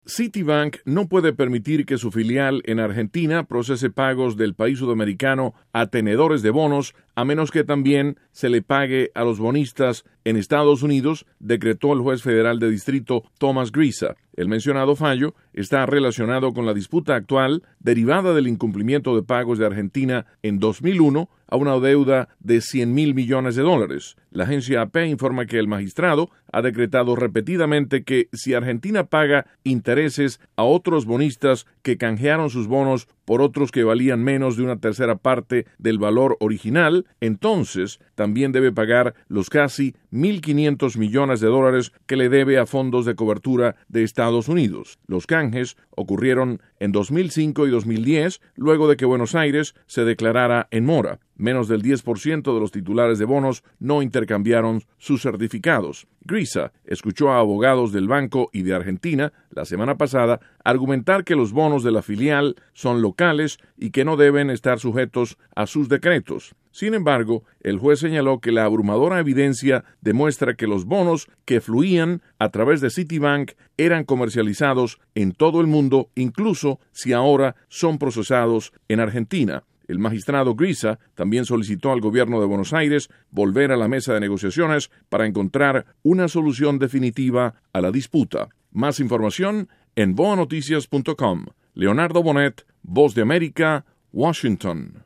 Citibank no puede permitir que su filial en Argentina procese pagos del país sudamericano a tenedores de bonos, a menos que también se le pague a los bonistas en Estados Unidos, decretó el juez federal de distrito Thomas Grisa. El mencionado fallo está relacionado con la disputa actual derivada del incumplimiento de pagos de Argentina en 2001 a una deuda de $100,000 millones. La agencia AP informa que el magistrado ha decretado repetidamente que si Argentina paga intereses a otros bonistas que canjearon sus bonos por otros que valían menos de una tercera parte del valor original, entonces también debe pagar los casi $1,500 millones que le debe a fondos de cobertura de Estados Unidos. Los canjes ocurrieron en 2005 y 2010, luego de que Buenos Aires se declarara en mora. Menos del 10% de los titulares de bonos no intercambiaron sus certificados. Grisa escuchó a abogados del banco y de Argentina la semana pasada argumentar que los bonos de la filial son locales y que no deben estar sujetos a sus decretos. Sin embargo, el juez señaló que la abrumadora evidencia demuestra que los bonos que fluían a través de Citibank eran comercializados en todo el mundo, incluso si ahora son procesados en Argentina. El magistrado Grisa también solicitó al gobierno de Buenos Aires volver a la mesa de negociaciones para encontrar una solución definitiva a la disputa. Más información en boanoticias.com. Leonardo Bonet, Voz de América, Washington.